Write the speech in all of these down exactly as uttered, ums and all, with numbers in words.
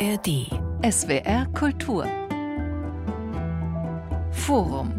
A R D. S W R Kultur. Forum.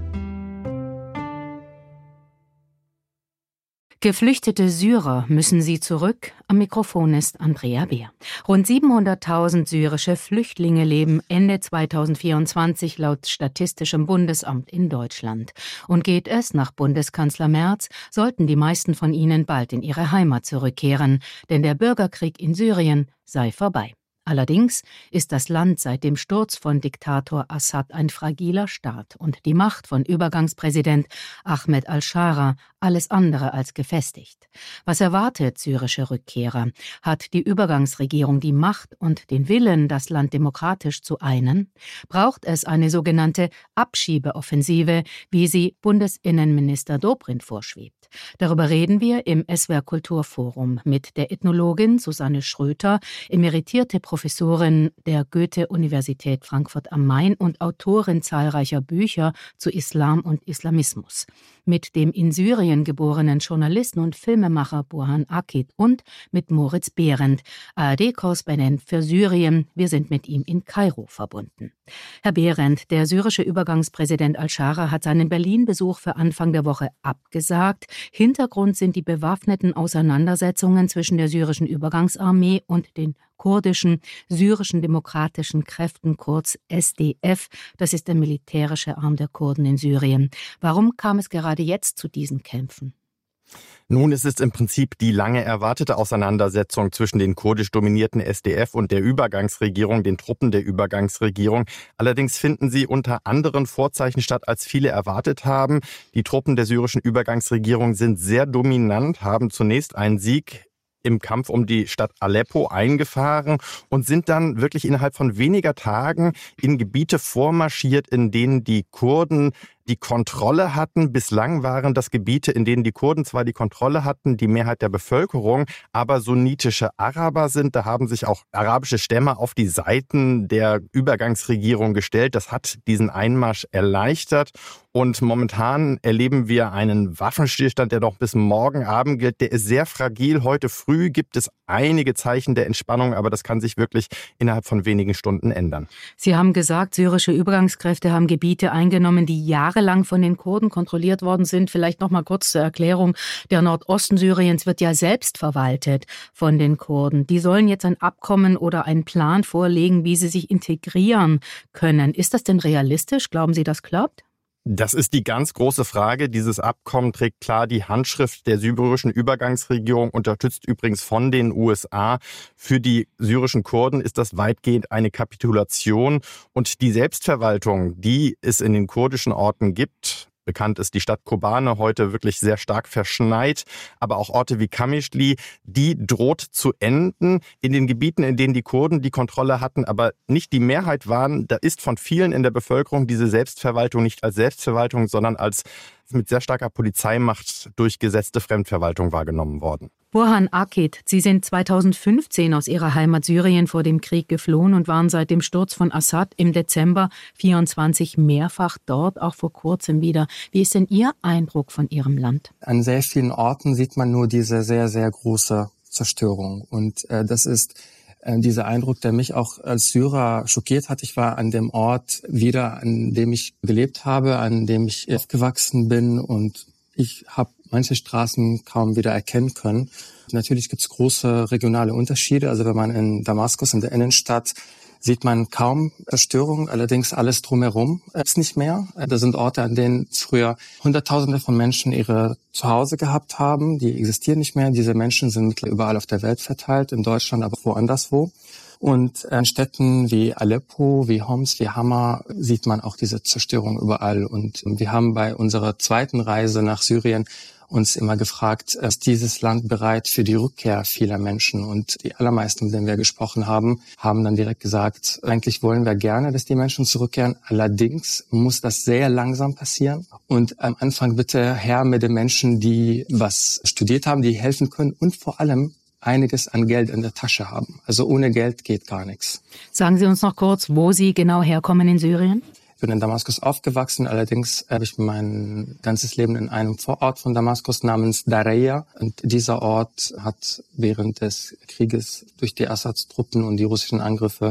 Geflüchtete Syrer müssen sie zurück. Am Mikrofon ist Andrea Beer. Rund siebenhunderttausend syrische Flüchtlinge leben Ende zweitausendvierundzwanzig laut Statistischem Bundesamt in Deutschland. Und geht es nach Bundeskanzler Merz, sollten die meisten von ihnen bald in ihre Heimat zurückkehren. Denn der Bürgerkrieg in Syrien sei vorbei. Allerdings ist das Land seit dem Sturz von Diktator Assad ein fragiler Staat und die Macht von Übergangspräsident Ahmed al-Schara alles andere als gefestigt. Was erwartet syrische Rückkehrer? Hat die Übergangsregierung die Macht und den Willen, das Land demokratisch zu einen? Braucht es eine sogenannte Abschiebeoffensive, wie sie Bundesinnenminister Dobrindt vorschwebt? Darüber reden wir im S W R Kulturforum mit der Ethnologin Susanne Schröter, emeritierte Professorin der Goethe-Universität Frankfurt am Main und Autorin zahlreicher Bücher zu Islam und Islamismus, mit dem in Syrien geborenen Journalisten und Filmemacher Burhan Akit und mit Moritz Behrendt, A R D-Korrespondent für Syrien. Wir sind mit ihm in Kairo verbunden. Herr Behrendt, der syrische Übergangspräsident al-Schara hat seinen Berlin-Besuch für Anfang der Woche abgesagt. Hintergrund sind die bewaffneten Auseinandersetzungen zwischen der syrischen Übergangsarmee und den kurdischen syrischen demokratischen Kräften, kurz S D F. Das ist der militärische Arm der Kurden in Syrien. Warum kam es gerade jetzt zu diesen Kämpfen? Nun, es ist im Prinzip die lange erwartete Auseinandersetzung zwischen den kurdisch dominierten S D F und der Übergangsregierung, den Truppen der Übergangsregierung. Allerdings finden sie unter anderen Vorzeichen statt, als viele erwartet haben. Die Truppen der syrischen Übergangsregierung sind sehr dominant, haben zunächst einen Sieg im Kampf um die Stadt Aleppo eingefahren und sind dann wirklich innerhalb von weniger Tagen in Gebiete vormarschiert, in denen die Kurden die Kontrolle hatten. Bislang waren das Gebiete, in denen die Kurden zwar die Kontrolle hatten, die Mehrheit der Bevölkerung, aber sunnitische Araber sind. Da haben sich auch arabische Stämme auf die Seiten der Übergangsregierung gestellt. Das hat diesen Einmarsch erleichtert. Und momentan erleben wir einen Waffenstillstand, der noch bis morgen Abend gilt. Der ist sehr fragil. Heute früh gibt es einige Zeichen der Entspannung, aber das kann sich wirklich innerhalb von wenigen Stunden ändern. Sie haben gesagt, syrische Übergangskräfte haben Gebiete eingenommen, die jahrelang von den Kurden kontrolliert worden sind. Vielleicht noch mal kurz zur Erklärung. Der Nordosten Syriens wird ja selbst verwaltet von den Kurden. Die sollen jetzt ein Abkommen oder einen Plan vorlegen, wie sie sich integrieren können. Ist das denn realistisch? Glauben Sie, das klappt? Das ist die ganz große Frage. Dieses Abkommen trägt klar die Handschrift der syrischen Übergangsregierung, unterstützt übrigens von den U S A. Für die syrischen Kurden ist das weitgehend eine Kapitulation. Und die Selbstverwaltung, die es in den kurdischen Orten gibt, bekannt ist die Stadt Kobane, heute wirklich sehr stark verschneit, aber auch Orte wie Qamishli, die droht zu enden. In den Gebieten, in denen die Kurden die Kontrolle hatten, aber nicht die Mehrheit waren, da ist von vielen in der Bevölkerung diese Selbstverwaltung nicht als Selbstverwaltung, sondern als mit sehr starker Polizeimacht durchgesetzte Fremdverwaltung wahrgenommen worden. Burhan Akit, Sie sind zweitausendfünfzehn aus Ihrer Heimat Syrien vor dem Krieg geflohen und waren seit dem Sturz von Assad im Dezember vierundzwanzig mehrfach dort, auch vor kurzem wieder. Wie ist denn Ihr Eindruck von Ihrem Land? An sehr vielen Orten sieht man nur diese sehr, sehr große Zerstörung. Und äh, das ist äh, dieser Eindruck, der mich auch als Syrer schockiert hat. Ich war an dem Ort wieder, an dem ich gelebt habe, an dem ich aufgewachsen bin, und ich habe manche Straßen kaum wieder erkennen können. Natürlich gibt es große regionale Unterschiede. Also wenn man in Damaskus, in der Innenstadt, sieht man kaum Zerstörung. Allerdings alles drumherum ist nicht mehr. Das sind Orte, an denen früher Hunderttausende von Menschen ihre Zuhause gehabt haben. Die existieren nicht mehr. Diese Menschen sind mittlerweile überall auf der Welt verteilt, in Deutschland, aber woanderswo. Und in Städten wie Aleppo, wie Homs, wie Hama sieht man auch diese Zerstörung überall. Und wir haben bei unserer zweiten Reise nach Syrien uns immer gefragt, ist dieses Land bereit für die Rückkehr vieler Menschen? Und die allermeisten, mit denen wir gesprochen haben, haben dann direkt gesagt, eigentlich wollen wir gerne, dass die Menschen zurückkehren. Allerdings muss das sehr langsam passieren. Und am Anfang bitte her mit den Menschen, die was studiert haben, die helfen können und vor allem einiges an Geld in der Tasche haben. Also ohne Geld geht gar nichts. Sagen Sie uns noch kurz, wo Sie genau herkommen in Syrien? Ich bin in Damaskus aufgewachsen, allerdings habe ich mein ganzes Leben in einem Vorort von Damaskus namens Daraya. Und dieser Ort hat während des Krieges durch die Assads Truppen und die russischen Angriffe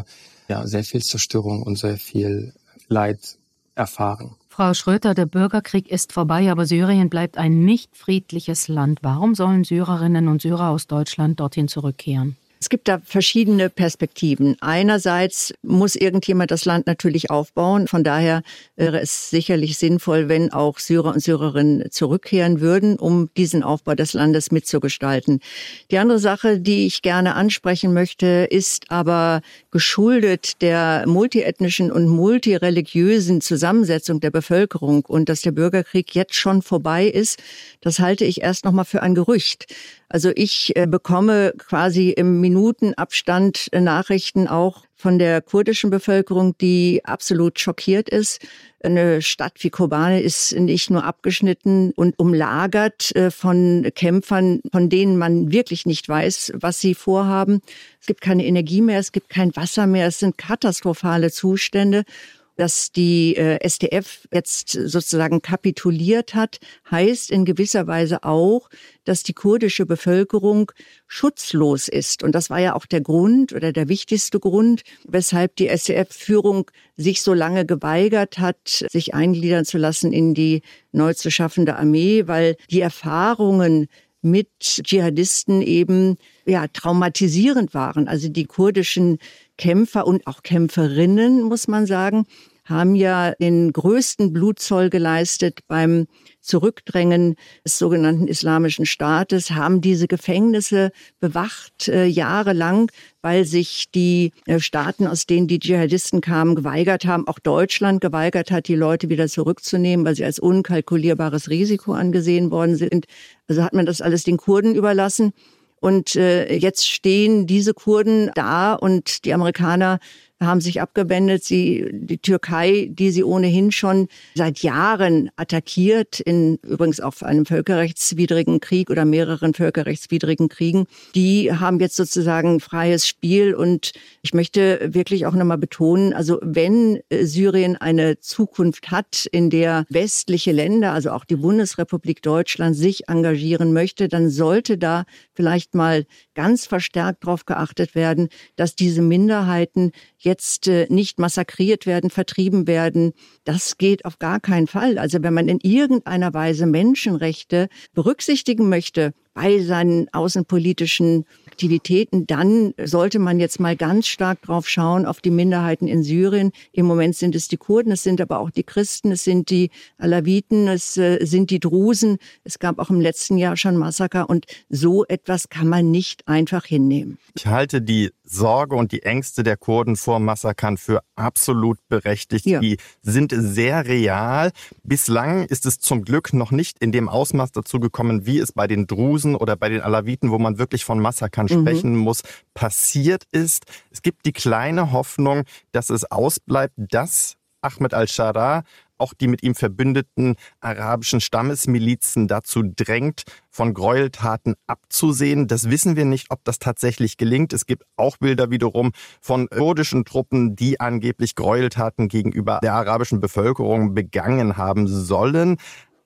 ja sehr viel Zerstörung und sehr viel Leid erfahren. Frau Schröter, der Bürgerkrieg ist vorbei, aber Syrien bleibt ein nicht friedliches Land. Warum sollen Syrerinnen und Syrer aus Deutschland dorthin zurückkehren? Es gibt da verschiedene Perspektiven. Einerseits muss irgendjemand das Land natürlich aufbauen. Von daher wäre es sicherlich sinnvoll, wenn auch Syrer und Syrerinnen zurückkehren würden, um diesen Aufbau des Landes mitzugestalten. Die andere Sache, die ich gerne ansprechen möchte, ist aber geschuldet der multiethnischen und multireligiösen Zusammensetzung der Bevölkerung und dass der Bürgerkrieg jetzt schon vorbei ist. Das halte ich erst noch mal für ein Gerücht. Also ich äh, bekomme quasi im Minutenabstand äh, Nachrichten auch von der kurdischen Bevölkerung, die absolut schockiert ist. Eine Stadt wie Kobane ist nicht nur abgeschnitten und umlagert äh, von Kämpfern, von denen man wirklich nicht weiß, was sie vorhaben. Es gibt keine Energie mehr, es gibt kein Wasser mehr, es sind katastrophale Zustände. Dass die äh, S D F jetzt sozusagen kapituliert hat, heißt in gewisser Weise auch, dass die kurdische Bevölkerung schutzlos ist. Und das war ja auch der Grund oder der wichtigste Grund, weshalb die S D F-Führung sich so lange geweigert hat, sich eingliedern zu lassen in die neu zu schaffende Armee, weil die Erfahrungen mit Dschihadisten eben ja traumatisierend waren. Also die kurdischen Kämpfer und auch Kämpferinnen, muss man sagen, haben ja den größten Blutzoll geleistet beim Zurückdrängen des sogenannten Islamischen Staates, haben diese Gefängnisse bewacht äh, jahrelang, weil sich die äh, Staaten, aus denen die Dschihadisten kamen, geweigert haben, auch Deutschland geweigert hat, die Leute wieder zurückzunehmen, weil sie als unkalkulierbares Risiko angesehen worden sind. Also hat man das alles den Kurden überlassen. Und äh, jetzt stehen diese Kurden da und die Amerikaner haben sich abgewendet. Sie, die Türkei, die sie ohnehin schon seit Jahren attackiert, in übrigens auch einem völkerrechtswidrigen Krieg oder mehreren völkerrechtswidrigen Kriegen, die haben jetzt sozusagen freies Spiel. Und ich möchte wirklich auch nochmal betonen, also wenn Syrien eine Zukunft hat, in der westliche Länder, also auch die Bundesrepublik Deutschland, sich engagieren möchte, dann sollte da vielleicht mal ganz verstärkt darauf geachtet werden, dass diese Minderheiten jetzt äh, nicht massakriert werden, vertrieben werden. Das geht auf gar keinen Fall. Also wenn man in irgendeiner Weise Menschenrechte berücksichtigen möchte bei seinen außenpolitischen Aktivitäten, dann sollte man jetzt mal ganz stark drauf schauen, auf die Minderheiten in Syrien. Im Moment sind es die Kurden, es sind aber auch die Christen, es sind die Alawiten, es äh, sind die Drusen. Es gab auch im letzten Jahr schon Massaker und so etwas kann man nicht einfach hinnehmen. Ich halte die Sorge und die Ängste der Kurden vor Massakern für absolut berechtigt. Ja. Die sind sehr real. Bislang ist es zum Glück noch nicht in dem Ausmaß dazu gekommen, wie es bei den Drusen oder bei den Alawiten, wo man wirklich von Massakern mhm. sprechen muss, passiert ist. Es gibt die kleine Hoffnung, dass es ausbleibt, dass Ahmed al-Sharaa auch die mit ihm verbündeten arabischen Stammesmilizen dazu drängt, von Gräueltaten abzusehen. Das wissen wir nicht, ob das tatsächlich gelingt. Es gibt auch Bilder wiederum von kurdischen Truppen, die angeblich Gräueltaten gegenüber der arabischen Bevölkerung begangen haben sollen.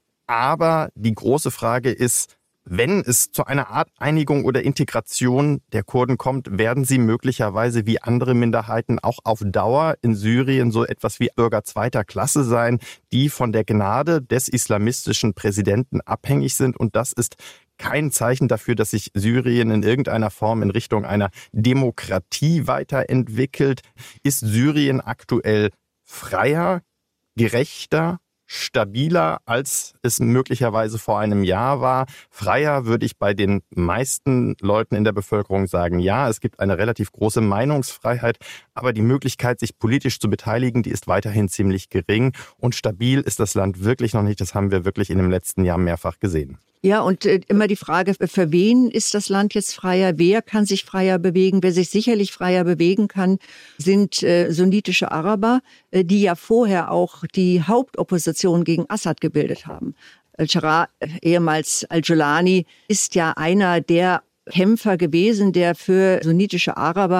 Aber die große Frage ist, wenn es zu einer Art Einigung oder Integration der Kurden kommt, werden sie möglicherweise wie andere Minderheiten auch auf Dauer in Syrien so etwas wie Bürger zweiter Klasse sein, die von der Gnade des islamistischen Präsidenten abhängig sind. Und das ist kein Zeichen dafür, dass sich Syrien in irgendeiner Form in Richtung einer Demokratie weiterentwickelt. Ist Syrien aktuell freier, gerechter, stabiler, als es möglicherweise vor einem Jahr war? Freier würde ich bei den meisten Leuten in der Bevölkerung sagen, ja, es gibt eine relativ große Meinungsfreiheit, aber die Möglichkeit, sich politisch zu beteiligen, die ist weiterhin ziemlich gering und stabil ist das Land wirklich noch nicht. Das haben wir wirklich in dem letzten Jahr mehrfach gesehen. Ja, und äh, immer die Frage, für wen ist das Land jetzt freier? Wer kann sich freier bewegen? Wer sich sicherlich freier bewegen kann, sind äh, sunnitische Araber, äh, die ja vorher auch die Hauptopposition gegen Assad gebildet haben. Al-Sharaa, äh, ehemals Al-Jolani, ist ja einer der Kämpfer gewesen, der für sunnitische Araber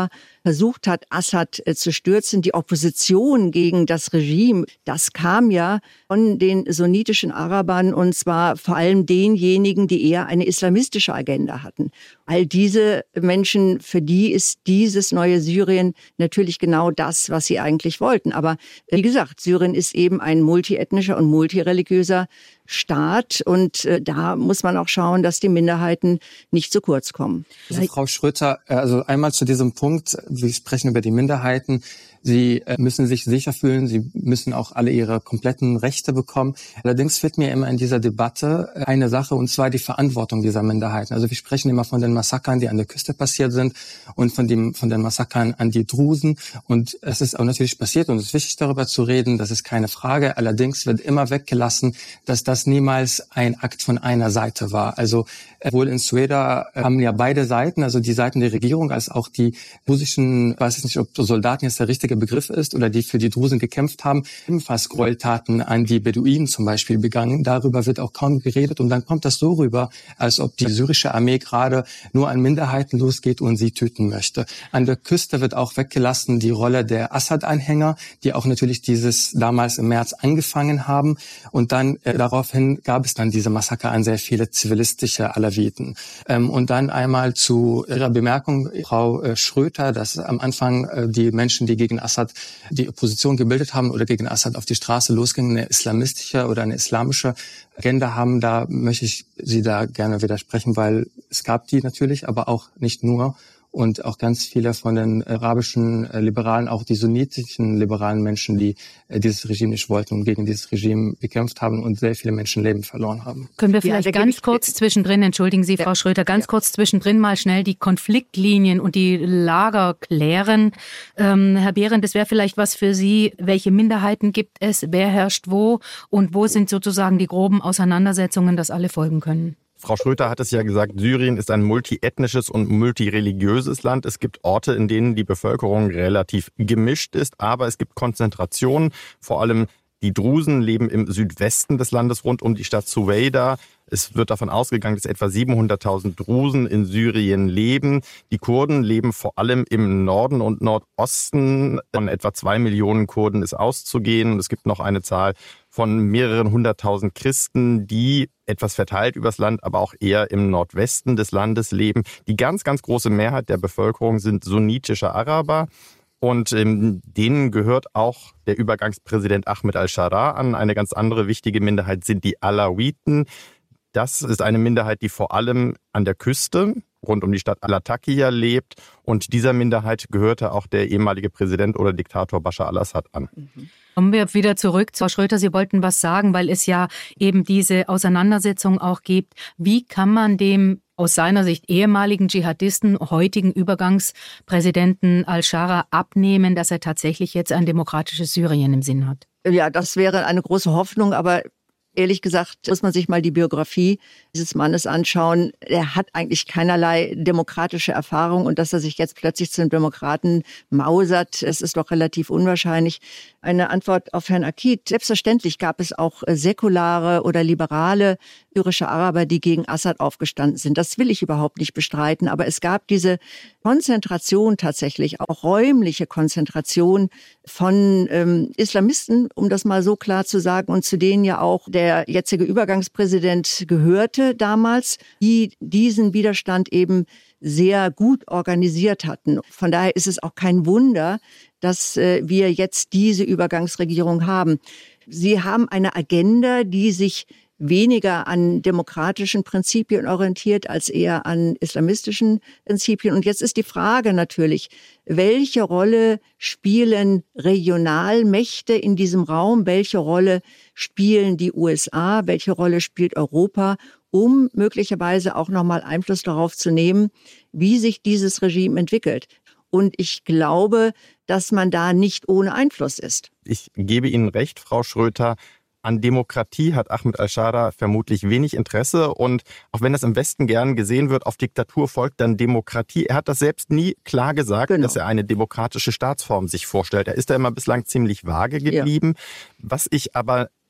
versucht hat, Assad äh, zu stürzen. Die Opposition gegen das Regime, das kam ja von den sunnitischen Arabern und zwar vor allem denjenigen, die eher eine islamistische Agenda hatten. All diese Menschen, für die ist dieses neue Syrien natürlich genau das, was sie eigentlich wollten. Aber wie gesagt, Syrien ist eben ein multiethnischer und multireligiöser Staat und äh, da muss man auch schauen, dass die Minderheiten nicht zu kurz kommen. Also Frau Schröter, also einmal zu diesem Punkt, wir sprechen über die Minderheiten. Sie müssen sich sicher fühlen, sie müssen auch alle ihre kompletten Rechte bekommen. Allerdings fehlt mir immer in dieser Debatte eine Sache, und zwar die Verantwortung dieser Minderheiten. Also wir sprechen immer von den Massakern, die an der Küste passiert sind und von dem von den Massakern an die Drusen. Und es ist auch natürlich passiert und es ist wichtig, darüber zu reden, das ist keine Frage. Allerdings wird immer weggelassen, dass das niemals ein Akt von einer Seite war. Also wohl in Sueda haben ja beide Seiten, also die Seiten der Regierung als auch die drusischen, ich weiß nicht, ob Soldaten jetzt der richtige Begriff ist, oder die für die Drusen gekämpft haben, ebenfalls Gräueltaten an die Beduinen zum Beispiel begangen. Darüber wird auch kaum geredet und dann kommt das so rüber, als ob die syrische Armee gerade nur an Minderheiten losgeht und sie töten möchte. An der Küste wird auch weggelassen die Rolle der Assad-Anhänger, die auch natürlich dieses damals im März angefangen haben und dann äh, daraufhin gab es dann diese Massaker an sehr viele zivilistische Alawiten. Ähm, und dann einmal zu Ihrer Bemerkung, Frau äh, Schröter, dass am Anfang äh, die Menschen, die gegen Assad die Opposition gebildet haben oder gegen Assad auf die Straße losgingen, eine islamistische oder eine islamische Agenda haben, da möchte ich Sie da gerne widersprechen, weil es gab die natürlich, aber auch nicht nur. Und auch ganz viele von den arabischen äh, Liberalen, auch die sunnitischen liberalen Menschen, die äh, dieses Regime nicht wollten und gegen dieses Regime gekämpft haben und sehr viele Menschenleben verloren haben. Können wir vielleicht ja, ganz kurz zwischendrin, entschuldigen Sie, ja. Frau Schröter, ganz ja. kurz zwischendrin mal schnell die Konfliktlinien und die Lager klären. Ähm, Herr Behrendt, das wäre vielleicht was für Sie. Welche Minderheiten gibt es? Wer herrscht wo? Und wo sind sozusagen die groben Auseinandersetzungen, dass alle folgen können? Frau Schröter hat es ja gesagt, Syrien ist ein multiethnisches und multireligiöses Land. Es gibt Orte, in denen die Bevölkerung relativ gemischt ist, aber es gibt Konzentrationen. Vor allem die Drusen leben im Südwesten des Landes rund um die Stadt Suweida. Es wird davon ausgegangen, dass etwa siebenhunderttausend Drusen in Syrien leben. Die Kurden leben vor allem im Norden und Nordosten. Von etwa zwei Millionen Kurden ist auszugehen. Es gibt noch eine Zahl von mehreren hunderttausend Christen, die etwas verteilt übers Land, aber auch eher im Nordwesten des Landes leben. Die ganz, ganz große Mehrheit der Bevölkerung sind sunnitische Araber. Und ähm, denen gehört auch der Übergangspräsident Ahmed al-Sharaa an. Eine ganz andere wichtige Minderheit sind die Alawiten. Das ist eine Minderheit, die vor allem an der Küste rund um die Stadt al-Latakia lebt. Und dieser Minderheit gehörte auch der ehemalige Präsident oder Diktator Bashar al-Assad an. Mhm. Kommen wir wieder zurück. Frau Schröter, Sie wollten was sagen, weil es ja eben diese Auseinandersetzung auch gibt. Wie kann man dem aus seiner Sicht ehemaligen Dschihadisten, heutigen Übergangspräsidenten al-Sharaa abnehmen, dass er tatsächlich jetzt ein demokratisches Syrien im Sinn hat? Ja, das wäre eine große Hoffnung, aber ehrlich gesagt muss man sich mal die Biografie dieses Mannes anschauen. Er hat eigentlich keinerlei demokratische Erfahrung und dass er sich jetzt plötzlich zu einem Demokraten mausert, es ist doch relativ unwahrscheinlich. Eine Antwort auf Herrn Akid. Selbstverständlich gab es auch säkulare oder liberale syrische Araber, die gegen Assad aufgestanden sind. Das will ich überhaupt nicht bestreiten, aber es gab diese Konzentration tatsächlich, auch räumliche Konzentration von ähm, Islamisten, um das mal so klar zu sagen, und zu denen ja auch der jetzige Übergangspräsident gehörte damals, die diesen Widerstand eben sehr gut organisiert hatten. Von daher ist es auch kein Wunder, dass äh, wir jetzt diese Übergangsregierung haben. Sie haben eine Agenda, die sich weniger an demokratischen Prinzipien orientiert als eher an islamistischen Prinzipien. Und jetzt ist die Frage natürlich, welche Rolle spielen Regionalmächte in diesem Raum? Welche Rolle spielen die U S A? Welche Rolle spielt Europa, um möglicherweise auch nochmal Einfluss darauf zu nehmen, wie sich dieses Regime entwickelt? Und ich glaube, dass man da nicht ohne Einfluss ist. Ich gebe Ihnen recht, Frau Schröter. An Demokratie hat Ahmed al-Sharaa vermutlich wenig Interesse und auch wenn das im Westen gern gesehen wird, auf Diktatur folgt dann Demokratie. Er hat das selbst nie klar gesagt, genau, dass er eine demokratische Staatsform sich vorstellt. Er ist da immer bislang ziemlich vage geblieben. Ja. Was ich aber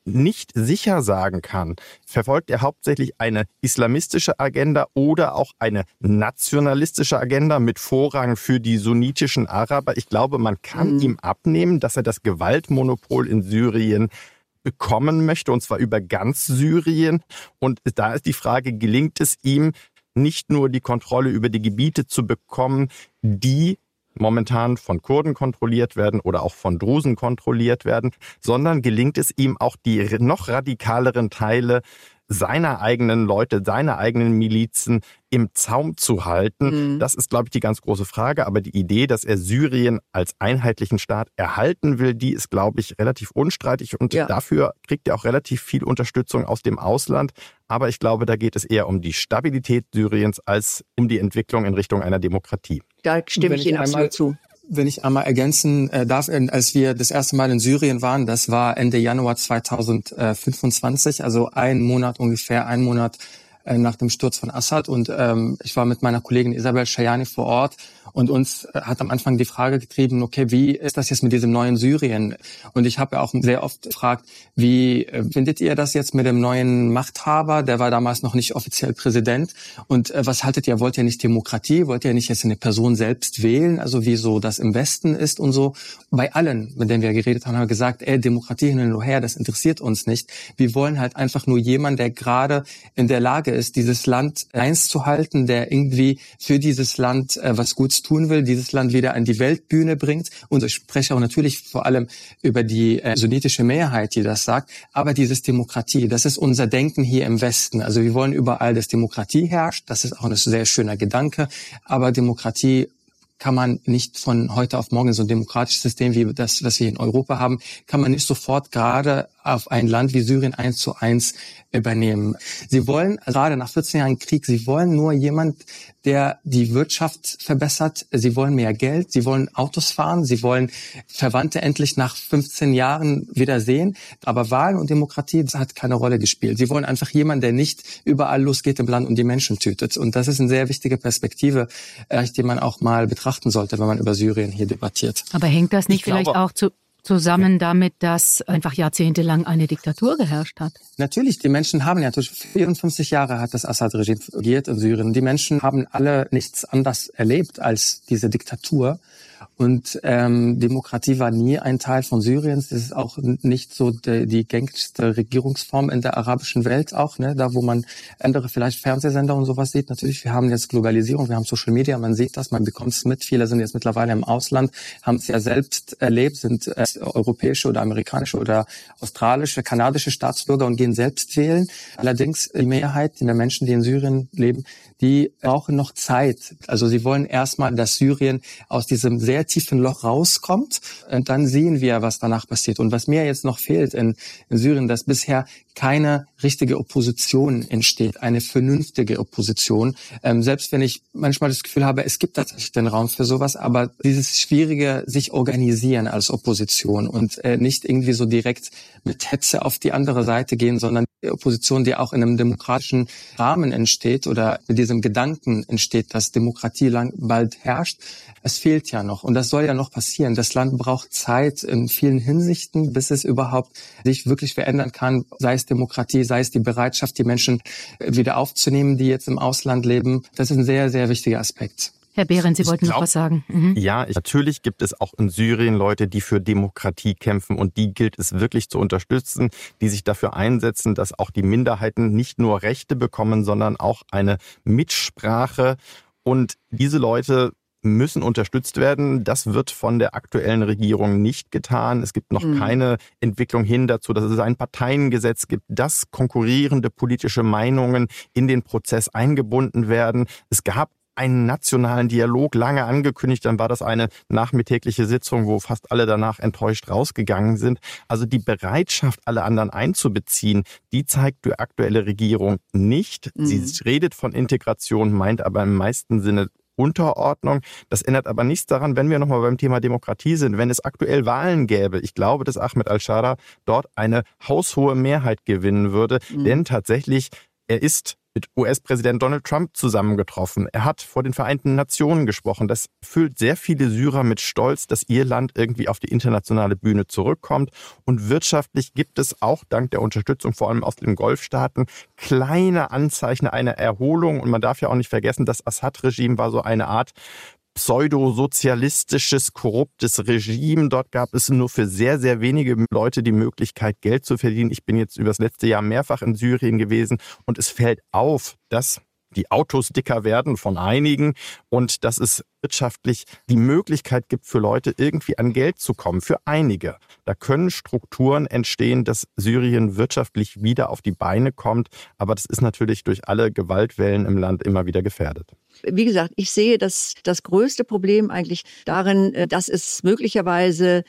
nicht sicher sagen kann, verfolgt er hauptsächlich eine islamistische Agenda oder auch eine nationalistische Agenda mit Vorrang für die sunnitischen Araber. Ich glaube, man kann mhm. ihm abnehmen, dass er das Gewaltmonopol in Syrien bekommen möchte, und zwar über ganz Syrien. Und da ist die Frage, gelingt es ihm, nicht nur die Kontrolle über die Gebiete zu bekommen, die momentan von Kurden kontrolliert werden oder auch von Drusen kontrolliert werden, sondern gelingt es ihm auch, die noch radikaleren Teile seiner eigenen Leute, seiner eigenen Milizen im Zaum zu halten. Mhm. Das ist, glaube ich, die ganz große Frage. Aber die Idee, dass er Syrien als einheitlichen Staat erhalten will, die ist, glaube ich, relativ unstreitig. Und ja. dafür kriegt er auch relativ viel Unterstützung aus dem Ausland. Aber ich glaube, da geht es eher um die Stabilität Syriens als um die Entwicklung in Richtung einer Demokratie. Da stimme ich Ihnen absolut zu. Wenn ich einmal ergänzen äh, darf, als wir das erste Mal in Syrien waren, das war Ende Januar zweitausendfünfundzwanzig, also ein Monat ungefähr, ein Monat äh, nach dem Sturz von Assad. Und ähm, ich war mit meiner Kollegin Isabel Shayani vor Ort. Und uns hat am Anfang die Frage getrieben, okay, wie ist das jetzt mit diesem neuen Syrien? Und ich habe ja auch sehr oft gefragt, wie äh, findet ihr das jetzt mit dem neuen Machthaber? Der war damals noch nicht offiziell Präsident. Und äh, was haltet ihr? Wollt ihr nicht Demokratie? Wollt ihr nicht jetzt eine Person selbst wählen? Also wie so das im Westen ist und so. Bei allen, mit denen wir geredet haben, haben wir gesagt, ey, Demokratie hin und her, das interessiert uns nicht. Wir wollen halt einfach nur jemanden, der gerade in der Lage ist, dieses Land eins zu halten, der irgendwie für dieses Land äh, was Gutes tun will, dieses Land wieder an die Weltbühne bringt. Und ich spreche auch natürlich vor allem über die äh, sunnitische Mehrheit, die das sagt. Aber dieses Demokratie, das ist unser Denken hier im Westen. Also wir wollen überall, dass Demokratie herrscht. Das ist auch ein sehr schöner Gedanke. Aber Demokratie kann man nicht von heute auf morgen, so ein demokratisches System wie das, was wir in Europa haben, kann man nicht sofort gerade auf ein Land wie Syrien eins zu eins übernehmen. Sie wollen, gerade nach vierzehn Jahren Krieg, sie wollen nur jemand, der die Wirtschaft verbessert. Sie wollen mehr Geld, sie wollen Autos fahren, sie wollen Verwandte endlich nach fünfzehn Jahren wieder sehen. Aber Wahlen und Demokratie, das hat keine Rolle gespielt. Sie wollen einfach jemanden, der nicht überall losgeht im Land und die Menschen tötet. Und das ist eine sehr wichtige Perspektive, die man auch mal betrachten sollte, wenn man über Syrien hier debattiert. Aber hängt das nicht ich vielleicht glaube, auch zu zusammen damit, dass einfach jahrzehntelang eine Diktatur geherrscht hat? Natürlich, die Menschen haben ja, vierundfünfzig Jahre hat das Assad-Regime regiert in Syrien. Die Menschen haben alle nichts anderes erlebt als diese Diktatur. Und ähm, Demokratie war nie ein Teil von Syriens. Das ist auch nicht so die, die gängigste Regierungsform in der arabischen Welt auch, ne? Da wo man andere vielleicht Fernsehsender und sowas sieht. Natürlich, wir haben jetzt Globalisierung, wir haben Social Media, man sieht das, man bekommt es mit. Viele sind jetzt mittlerweile im Ausland, haben es ja selbst erlebt, sind äh, europäische oder amerikanische oder australische, kanadische Staatsbürger und gehen selbst wählen. Allerdings die Mehrheit der Menschen, die in Syrien leben, die brauchen noch Zeit. Also sie wollen erstmal, dass Syrien aus diesem sehr tiefen Loch rauskommt. Und dann sehen wir, was danach passiert. Und was mir jetzt noch fehlt in, in Syrien, dass bisher keine richtige Opposition entsteht, eine vernünftige Opposition. Ähm, selbst wenn ich manchmal das Gefühl habe, es gibt tatsächlich den Raum für sowas, aber dieses schwierige, sich organisieren als Opposition und äh, nicht irgendwie so direkt mit Hetze auf die andere Seite gehen, sondern die Opposition, die auch in einem demokratischen Rahmen entsteht oder mit diesem Gedanken entsteht, dass Demokratie lang bald herrscht. Es fehlt ja noch und das soll ja noch passieren. Das Land braucht Zeit in vielen Hinsichten, bis es überhaupt sich wirklich verändern kann, sei es Demokratie, sei es die Bereitschaft, die Menschen wieder aufzunehmen, die jetzt im Ausland leben. Das ist ein sehr, sehr wichtiger Aspekt. Herr Behrendt, Sie ich wollten glaub, noch was sagen. Mhm. Ja, ich, natürlich gibt es auch in Syrien Leute, die für Demokratie kämpfen und die gilt es wirklich zu unterstützen, die sich dafür einsetzen, dass auch die Minderheiten nicht nur Rechte bekommen, sondern auch eine Mitsprache. Und diese Leute müssen unterstützt werden. Das wird von der aktuellen Regierung nicht getan. Es gibt noch mhm. keine Entwicklung hin dazu, dass es ein Parteiengesetz gibt, dass konkurrierende politische Meinungen in den Prozess eingebunden werden. Es gab einen nationalen Dialog lange angekündigt, dann war das eine nachmittägliche Sitzung, wo fast alle danach enttäuscht rausgegangen sind. Also die Bereitschaft, alle anderen einzubeziehen, die zeigt die aktuelle Regierung nicht. Mhm. Sie redet von Integration, meint aber im meisten Sinne Unterordnung. Das ändert aber nichts daran, wenn wir nochmal beim Thema Demokratie sind, wenn es aktuell Wahlen gäbe. Ich glaube, dass Ahmed al-Shara dort eine haushohe Mehrheit gewinnen würde, mhm. denn tatsächlich, er ist mit U S-Präsident Donald Trump zusammengetroffen. Er hat vor den Vereinten Nationen gesprochen. Das füllt sehr viele Syrer mit Stolz, dass ihr Land irgendwie auf die internationale Bühne zurückkommt. Und wirtschaftlich gibt es auch dank der Unterstützung vor allem aus den Golfstaaten kleine Anzeichen einer Erholung. Und man darf ja auch nicht vergessen, das Assad-Regime war so eine Art pseudosozialistisches, korruptes Regime. Dort gab es nur für sehr, sehr wenige Leute die Möglichkeit, Geld zu verdienen. Ich bin jetzt über das letzte Jahr mehrfach in Syrien gewesen und es fällt auf, dass die Autos dicker werden von einigen und dass es wirtschaftlich die Möglichkeit gibt, für Leute irgendwie an Geld zu kommen, für einige. Da können Strukturen entstehen, dass Syrien wirtschaftlich wieder auf die Beine kommt, aber das ist natürlich durch alle Gewaltwellen im Land immer wieder gefährdet. Wie gesagt, ich sehe das, das größte Problem eigentlich darin, dass es möglicherweise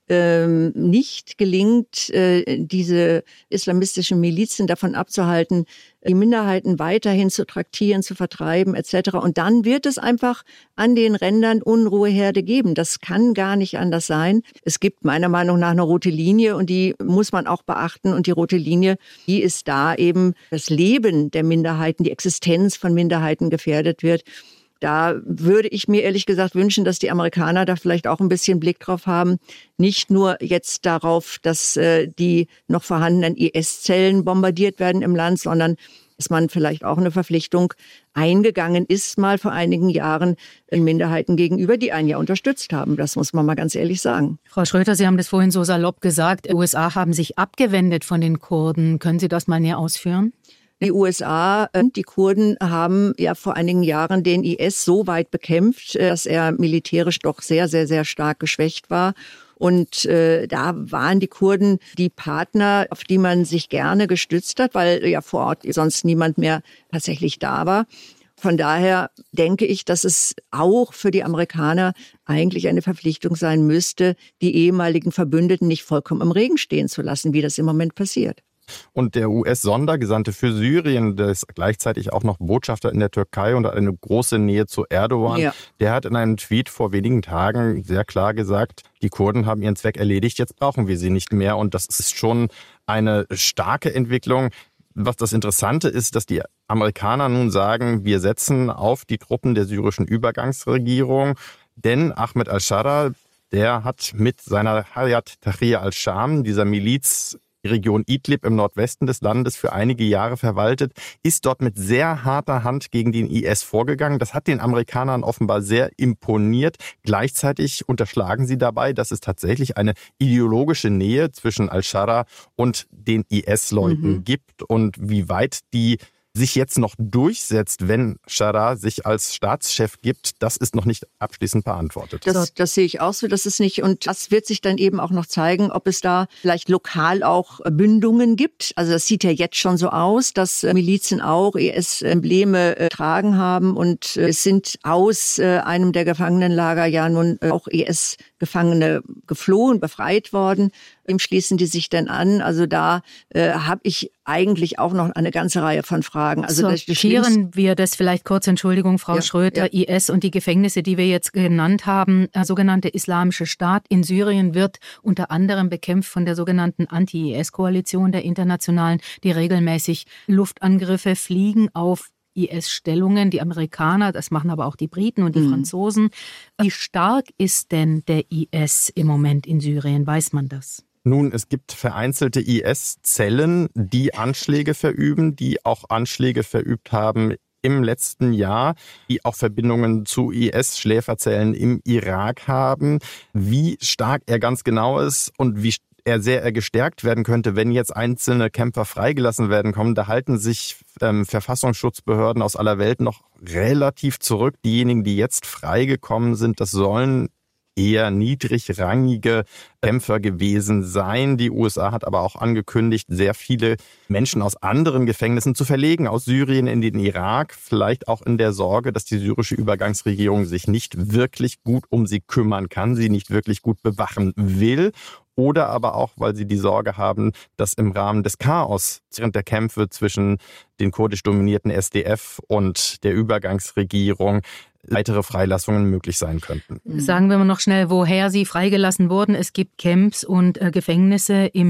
ähm, nicht gelingt, äh, diese islamistischen Milizen davon abzuhalten, die Minderheiten weiterhin zu traktieren, zu vertreiben et cetera. Und dann wird es einfach an den Rändern Unruheherde geben. Das kann gar nicht anders sein. Es gibt meiner Meinung nach eine rote Linie und die muss man auch beachten. Und die rote Linie, die ist da eben das Leben der Minderheiten, die Existenz von Minderheiten gefährdet wird. Da würde ich mir ehrlich gesagt wünschen, dass die Amerikaner da vielleicht auch ein bisschen Blick drauf haben. Nicht nur jetzt darauf, dass äh, die noch vorhandenen I S-Zellen bombardiert werden im Land, sondern dass man vielleicht auch eine Verpflichtung eingegangen ist, mal vor einigen Jahren Minderheiten gegenüber, die einen ja unterstützt haben. Das muss man mal ganz ehrlich sagen. Frau Schröter, Sie haben das vorhin so salopp gesagt, die U S A haben sich abgewendet von den Kurden. Können Sie das mal näher ausführen? Die U S A, die Kurden haben ja vor einigen Jahren den I S so weit bekämpft, dass er militärisch doch sehr, sehr, sehr stark geschwächt war. Und äh, da waren die Kurden die Partner, auf die man sich gerne gestützt hat, weil ja vor Ort sonst niemand mehr tatsächlich da war. Von daher denke ich, dass es auch für die Amerikaner eigentlich eine Verpflichtung sein müsste, die ehemaligen Verbündeten nicht vollkommen im Regen stehen zu lassen, wie das im Moment passiert. Und der U S-Sondergesandte für Syrien, der ist gleichzeitig auch noch Botschafter in der Türkei und hat eine große Nähe zu Erdogan. Ja. Der hat in einem Tweet vor wenigen Tagen sehr klar gesagt, die Kurden haben ihren Zweck erledigt, jetzt brauchen wir sie nicht mehr. Und das ist schon eine starke Entwicklung. Was das Interessante ist, dass die Amerikaner nun sagen, wir setzen auf die Truppen der syrischen Übergangsregierung, denn Ahmed al-Shara, der hat mit seiner Hayat Tahrir al-Sham, dieser Miliz, die Region Idlib im Nordwesten des Landes für einige Jahre verwaltet, ist dort mit sehr harter Hand gegen den I S vorgegangen. Das hat den Amerikanern offenbar sehr imponiert. Gleichzeitig unterschlagen sie dabei, dass es tatsächlich eine ideologische Nähe zwischen al-Shara und den I S-Leuten mhm. gibt und wie weit die sich jetzt noch durchsetzt, wenn Shara sich als Staatschef gibt, das ist noch nicht abschließend beantwortet. Das, das sehe ich auch so, dass es nicht, und das wird sich dann eben auch noch zeigen, ob es da vielleicht lokal auch Bündungen gibt. Also das sieht ja jetzt schon so aus, dass Milizen auch I S-Embleme äh, tragen haben und äh, es sind aus äh, einem der Gefangenenlager ja nun äh, auch I S-Gefangene geflohen, befreit worden. Wem schließen die sich denn an? Also da äh, habe ich eigentlich auch noch eine ganze Reihe von Fragen. Also sortieren wir das vielleicht kurz, Entschuldigung, Frau ja, Schröter, ja. I S und die Gefängnisse, die wir jetzt genannt haben. Der sogenannte Islamische Staat in Syrien wird unter anderem bekämpft von der sogenannten Anti-I S-Koalition der Internationalen, die regelmäßig Luftangriffe fliegen auf I S-Stellungen, die Amerikaner, das machen aber auch die Briten und die mhm. Franzosen. Wie stark ist denn der I S im Moment in Syrien? Weiß man das? Nun, es gibt vereinzelte I S-Zellen, die Anschläge verüben, die auch Anschläge verübt haben im letzten Jahr, die auch Verbindungen zu I S-Schläferzellen im Irak haben. Wie stark er ganz genau ist und wie er sehr er gestärkt werden könnte, wenn jetzt einzelne Kämpfer freigelassen werden kommen, da halten sich ähm, Verfassungsschutzbehörden aus aller Welt noch relativ zurück. Diejenigen, die jetzt freigekommen sind, das sollen eher niedrigrangige Kämpfer gewesen sein. Die U S A hat aber auch angekündigt, sehr viele Menschen aus anderen Gefängnissen zu verlegen, aus Syrien in den Irak, vielleicht auch in der Sorge, dass die syrische Übergangsregierung sich nicht wirklich gut um sie kümmern kann, sie nicht wirklich gut bewachen will. Oder aber auch, weil sie die Sorge haben, dass im Rahmen des Chaos während der Kämpfe zwischen den kurdisch dominierten S D F und der Übergangsregierung weitere Freilassungen möglich sein könnten. Sagen wir mal noch schnell, woher sie freigelassen wurden. Es gibt Camps und äh, Gefängnisse im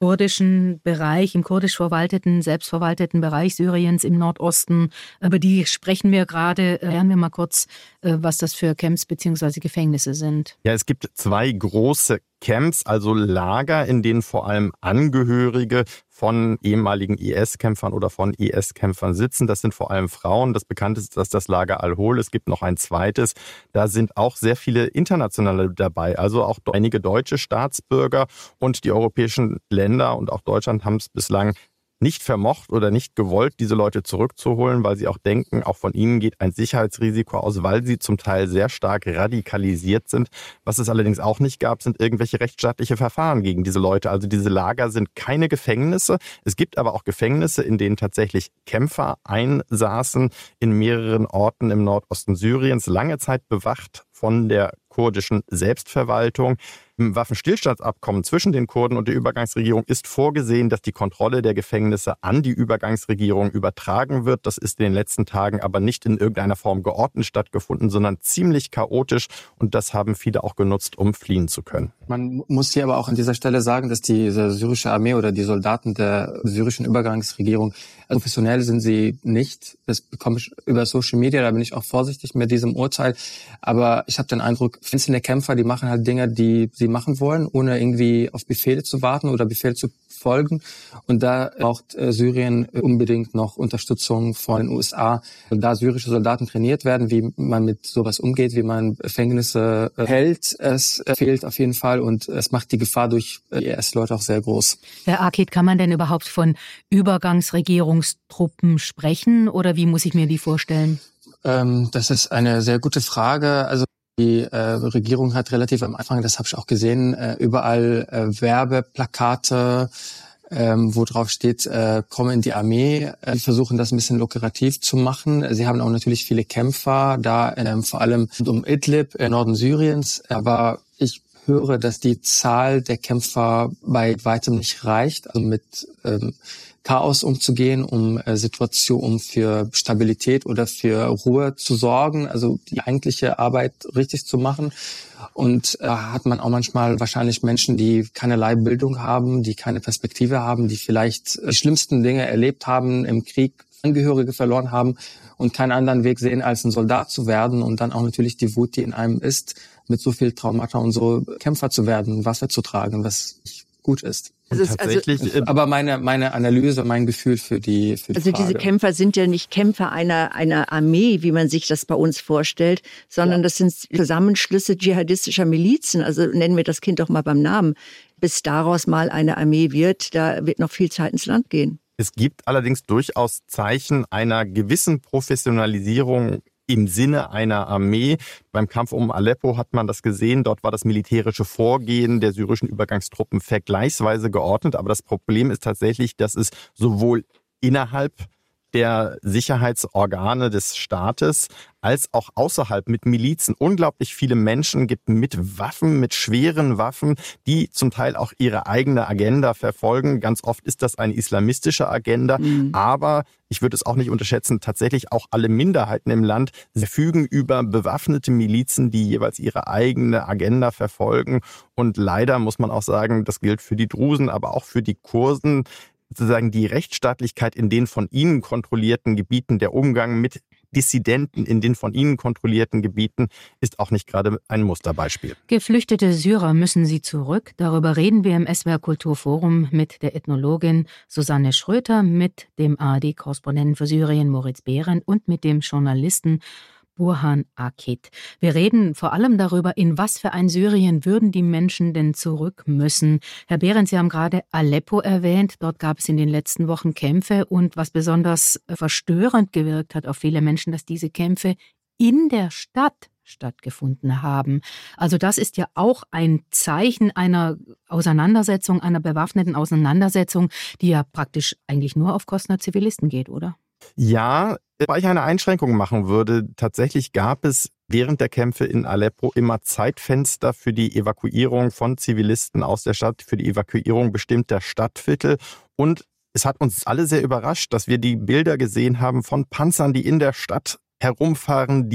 kurdischen Bereich, im kurdisch verwalteten, selbstverwalteten Bereich Syriens im Nordosten. Über die sprechen wir gerade. Lernen wir mal kurz, was das für Camps bzw. Gefängnisse sind. Ja, es gibt zwei große Camps, also Lager, in denen vor allem Angehörige von ehemaligen I S-Kämpfern oder von I S-Kämpfern sitzen. Das sind vor allem Frauen. Das bekannteste ist das Lager Al-Hol. Es gibt noch ein zweites. Da sind auch sehr viele Internationale dabei, also auch einige deutsche Staatsbürger. Und die europäischen Länder und auch Deutschland haben es bislang nicht vermocht oder nicht gewollt, diese Leute zurückzuholen, weil sie auch denken, auch von ihnen geht ein Sicherheitsrisiko aus, weil sie zum Teil sehr stark radikalisiert sind. Was es allerdings auch nicht gab, sind irgendwelche rechtsstaatliche Verfahren gegen diese Leute. Also diese Lager sind keine Gefängnisse. Es gibt aber auch Gefängnisse, in denen tatsächlich Kämpfer einsaßen, in mehreren Orten im Nordosten Syriens, lange Zeit bewacht von der kurdischen Selbstverwaltung. Im Waffenstillstandsabkommen zwischen den Kurden und der Übergangsregierung ist vorgesehen, dass die Kontrolle der Gefängnisse an die Übergangsregierung übertragen wird. Das ist in den letzten Tagen aber nicht in irgendeiner Form geordnet stattgefunden, sondern ziemlich chaotisch. Und das haben viele auch genutzt, um fliehen zu können. Man muss hier aber auch an dieser Stelle sagen, dass die syrische Armee oder die Soldaten der syrischen Übergangsregierung, also professionell sind sie nicht. Das bekomme ich über Social Media, da bin ich auch vorsichtig mit diesem Urteil. Aber ich habe den Eindruck, einzelne Kämpfer, die machen halt Dinge, die sie machen wollen, ohne irgendwie auf Befehle zu warten oder Befehle zu folgen. Und da braucht äh, Syrien unbedingt noch Unterstützung von den U S A. Und da syrische Soldaten trainiert werden, wie man mit sowas umgeht, wie man Gefängnisse äh, hält, es äh, fehlt auf jeden Fall. Und es macht die Gefahr durch äh, I S-Leute auch sehr groß. Herr Akit, kann man denn überhaupt von Übergangsregierungstruppen sprechen oder wie muss ich mir die vorstellen? Ähm, das ist eine sehr gute Frage. Also die äh, Regierung hat relativ am Anfang, das habe ich auch gesehen, äh, überall äh, Werbeplakate, ähm, wo drauf steht, äh, komm in die Armee. Äh, versuchen das ein bisschen lukrativ zu machen. Sie haben auch natürlich viele Kämpfer, da äh, vor allem um Idlib, im Norden Syriens. Aber ich höre, dass die Zahl der Kämpfer bei weitem nicht reicht, also mit ähm, Chaos umzugehen, um äh, Situation, um für Stabilität oder für Ruhe zu sorgen, also die eigentliche Arbeit richtig zu machen. Und da äh, hat man auch manchmal wahrscheinlich Menschen, die keinerlei Bildung haben, die keine Perspektive haben, die vielleicht die schlimmsten Dinge erlebt haben im Krieg, Angehörige verloren haben und keinen anderen Weg sehen, als ein Soldat zu werden und dann auch natürlich die Wut, die in einem ist, mit so viel Traumata und so Kämpfer zu werden, Waffe zu tragen, was nicht gut ist. Also tatsächlich, also, aber meine meine Analyse, mein Gefühl für die für die Also Frage. Diese Kämpfer sind ja nicht Kämpfer einer einer Armee, wie man sich das bei uns vorstellt, sondern ja. Das sind Zusammenschlüsse dschihadistischer Milizen. Also nennen wir das Kind doch mal beim Namen. Bis daraus mal eine Armee wird, da wird noch viel Zeit ins Land gehen. Es gibt allerdings durchaus Zeichen einer gewissen Professionalisierung im Sinne einer Armee. Beim Kampf um Aleppo hat man das gesehen. Dort war das militärische Vorgehen der syrischen Übergangstruppen vergleichsweise geordnet. Aber das Problem ist tatsächlich, dass es sowohl innerhalb der Sicherheitsorgane des Staates als auch außerhalb mit Milizen unglaublich viele Menschen gibt mit Waffen, mit schweren Waffen, die zum Teil auch ihre eigene Agenda verfolgen. Ganz oft ist das eine islamistische Agenda, mhm. aber ich würde es auch nicht unterschätzen, tatsächlich auch alle Minderheiten im Land verfügen über bewaffnete Milizen, die jeweils ihre eigene Agenda verfolgen. Und leider muss man auch sagen, das gilt für die Drusen, aber auch für die Kurden, sozusagen die Rechtsstaatlichkeit in den von ihnen kontrollierten Gebieten, der Umgang mit Dissidenten in den von ihnen kontrollierten Gebieten ist auch nicht gerade ein Musterbeispiel. Geflüchtete Syrer müssen sie zurück. Darüber reden wir im S W R Kulturforum mit der Ethnologin Susanne Schröter, mit dem A R D-Korrespondenten für Syrien Moritz Behrendt und mit dem Journalisten Burhan Akit. Wir reden vor allem darüber, in was für ein Syrien würden die Menschen denn zurück müssen. Herr Behrendt, Sie haben gerade Aleppo erwähnt. Dort gab es in den letzten Wochen Kämpfe. Und was besonders verstörend gewirkt hat auf viele Menschen, dass diese Kämpfe in der Stadt stattgefunden haben. Also das ist ja auch ein Zeichen einer Auseinandersetzung, einer bewaffneten Auseinandersetzung, die ja praktisch eigentlich nur auf Kosten der Zivilisten geht, oder? Ja, weil ich eine Einschränkung machen würde. Tatsächlich gab es während der Kämpfe in Aleppo immer Zeitfenster für die Evakuierung von Zivilisten aus der Stadt, für die Evakuierung bestimmter Stadtviertel. Und es hat uns alle sehr überrascht, dass wir die Bilder gesehen haben von Panzern, die in der Stadt herumfahren, die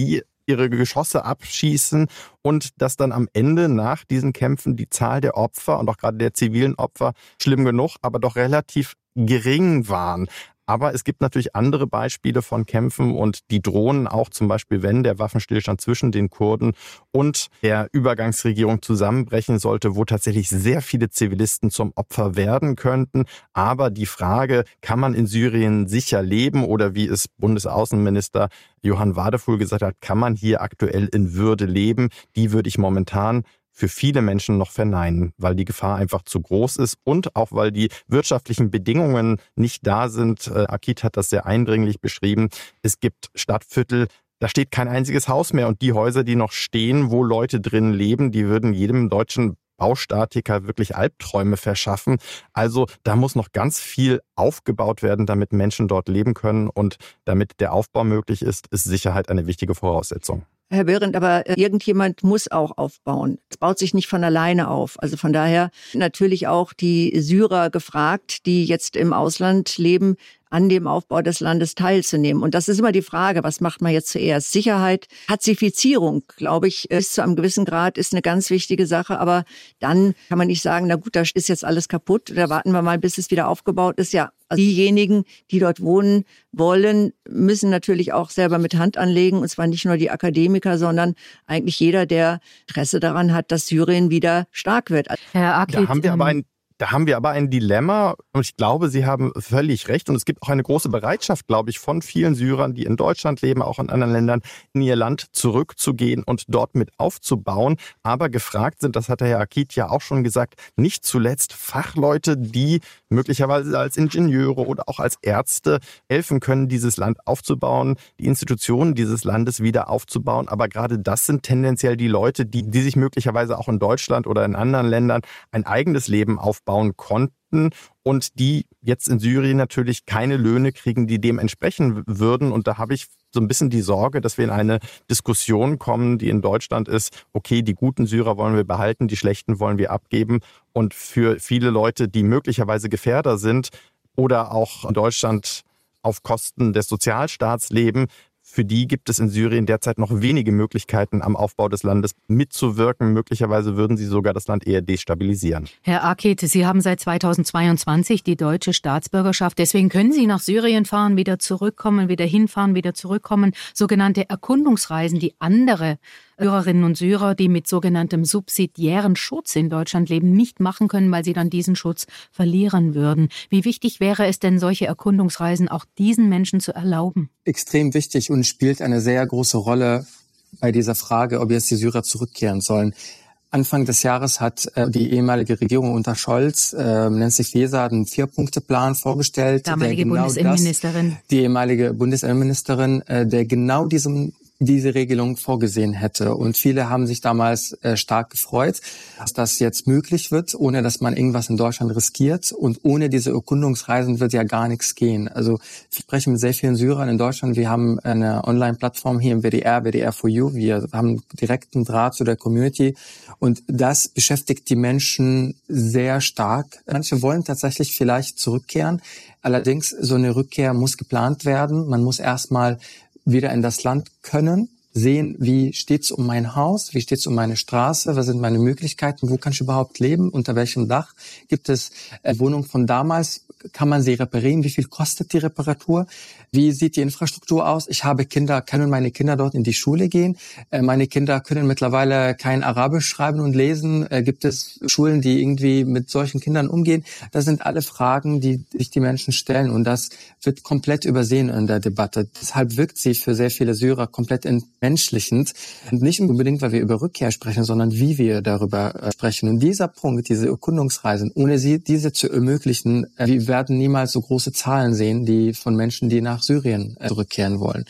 ihre Geschosse abschießen und dass dann am Ende nach diesen Kämpfen die Zahl der Opfer und auch gerade der zivilen Opfer schlimm genug, aber doch relativ gering waren. Aber es gibt natürlich andere Beispiele von Kämpfen und die drohen auch, zum Beispiel, wenn der Waffenstillstand zwischen den Kurden und der Übergangsregierung zusammenbrechen sollte, wo tatsächlich sehr viele Zivilisten zum Opfer werden könnten. Aber die Frage, kann man in Syrien sicher leben oder wie es Bundesaußenminister Johann Wadefuhl gesagt hat, kann man hier aktuell in Würde leben, die würde ich momentan für viele Menschen noch verneinen, weil die Gefahr einfach zu groß ist und auch weil die wirtschaftlichen Bedingungen nicht da sind. Akit hat das sehr eindringlich beschrieben. Es gibt Stadtviertel, da steht kein einziges Haus mehr und die Häuser, die noch stehen, wo Leute drin leben, die würden jedem deutschen Baustatiker wirklich Albträume verschaffen. Also da muss noch ganz viel aufgebaut werden, damit Menschen dort leben können und damit der Aufbau möglich ist, ist Sicherheit eine wichtige Voraussetzung. Herr Behrendt, aber irgendjemand muss auch aufbauen. Es baut sich nicht von alleine auf. Also von daher natürlich auch die Syrer gefragt, die jetzt im Ausland leben, an dem Aufbau des Landes teilzunehmen. Und das ist immer die Frage, was macht man jetzt zuerst? Sicherheit, Pazifizierung, glaube ich, bis zu einem gewissen Grad ist eine ganz wichtige Sache. Aber dann kann man nicht sagen, na gut, da ist jetzt alles kaputt. Da warten wir mal, bis es wieder aufgebaut ist. Ja, also diejenigen, die dort wohnen wollen, müssen natürlich auch selber mit Hand anlegen. Und zwar nicht nur die Akademiker, sondern eigentlich jeder, der Interesse daran hat, dass Syrien wieder stark wird. Herr Akit, da haben wir aber ein Da haben wir aber ein Dilemma und ich glaube, Sie haben völlig recht und es gibt auch eine große Bereitschaft, glaube ich, von vielen Syrern, die in Deutschland leben, auch in anderen Ländern, in ihr Land zurückzugehen und dort mit aufzubauen. Aber gefragt sind, das hat der Herr Akit ja auch schon gesagt, nicht zuletzt Fachleute, die möglicherweise als Ingenieure oder auch als Ärzte helfen können, dieses Land aufzubauen, die Institutionen dieses Landes wieder aufzubauen. Aber gerade das sind tendenziell die Leute, die, die sich möglicherweise auch in Deutschland oder in anderen Ländern ein eigenes Leben aufbauen bauen konnten und die jetzt in Syrien natürlich keine Löhne kriegen, die dem entsprechen würden. Und da habe ich so ein bisschen die Sorge, dass wir in eine Diskussion kommen, die in Deutschland ist, okay, die guten Syrer wollen wir behalten, die schlechten wollen wir abgeben. Und für viele Leute, die möglicherweise Gefährder sind oder auch in Deutschland auf Kosten des Sozialstaats leben, für die gibt es in Syrien derzeit noch wenige Möglichkeiten, am Aufbau des Landes mitzuwirken. Möglicherweise würden sie sogar das Land eher destabilisieren. Herr Akit, Sie haben seit zweitausendzweiundzwanzig die deutsche Staatsbürgerschaft. Deswegen können Sie nach Syrien fahren, wieder zurückkommen, wieder hinfahren, wieder zurückkommen. Sogenannte Erkundungsreisen, die andere Syrerinnen und Syrer, die mit sogenanntem subsidiären Schutz in Deutschland leben, nicht machen können, weil sie dann diesen Schutz verlieren würden. Wie wichtig wäre es denn, solche Erkundungsreisen auch diesen Menschen zu erlauben? Extrem wichtig und spielt eine sehr große Rolle bei dieser Frage, ob jetzt die Syrer zurückkehren sollen. Anfang des Jahres hat äh, die ehemalige Regierung unter Scholz, äh, Nancy Faeser, einen Vier-Punkte-Plan vorgestellt. Damalige der genau Bundesinnenministerin. Das, die ehemalige Bundesinnenministerin, äh, der genau diesem diese Regelung vorgesehen hätte. Und viele haben sich damals äh, stark gefreut, dass das jetzt möglich wird, ohne dass man irgendwas in Deutschland riskiert. Und ohne diese Erkundungsreisen wird ja gar nichts gehen. Also ich spreche mit sehr vielen Syrern in Deutschland. Wir haben eine Online-Plattform hier im W D R, W D R for You. Wir haben direkten Draht zu der Community. Und das beschäftigt die Menschen sehr stark. Manche wollen tatsächlich vielleicht zurückkehren. Allerdings, so eine Rückkehr muss geplant werden. Man muss erstmal wieder in das Land können, sehen, wie steht's um mein Haus, wie steht's um meine Straße, was sind meine Möglichkeiten, wo kann ich überhaupt leben, unter welchem Dach, gibt es äh, Wohnungen von damals, kann man sie reparieren, wie viel kostet die Reparatur, wie sieht die Infrastruktur aus, ich habe Kinder, können meine Kinder dort in die Schule gehen, äh, meine Kinder können mittlerweile kein Arabisch schreiben und lesen, äh, gibt es Schulen, die irgendwie mit solchen Kindern umgehen, das sind alle Fragen, die sich die Menschen stellen und das wird komplett übersehen in der Debatte, deshalb wirkt sie für sehr viele Syrer komplett entmenschlichend, und nicht unbedingt, weil wir über Rückkehr sprechen, sondern wie wir darüber äh, sprechen und dieser Punkt, diese Erkundungsreisen, ohne sie diese zu ermöglichen, äh, wir werden niemals so große Zahlen sehen, die von Menschen, die nach Syrien zurückkehren wollen.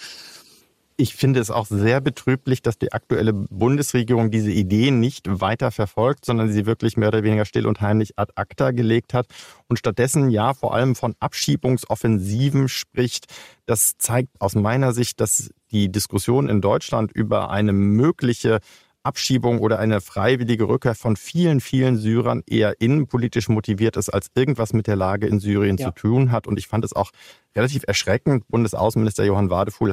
Ich finde es auch sehr betrüblich, dass die aktuelle Bundesregierung diese Idee nicht weiter verfolgt, sondern sie wirklich mehr oder weniger still und heimlich ad acta gelegt hat und stattdessen ja vor allem von Abschiebungsoffensiven spricht. Das zeigt aus meiner Sicht, dass die Diskussion in Deutschland über eine mögliche Abschiebung oder eine freiwillige Rückkehr von vielen, vielen Syrern eher innenpolitisch motiviert ist, als irgendwas mit der Lage in Syrien ja. zu tun hat. Und ich fand es auch relativ erschreckend. Bundesaußenminister Johann Wadefuhl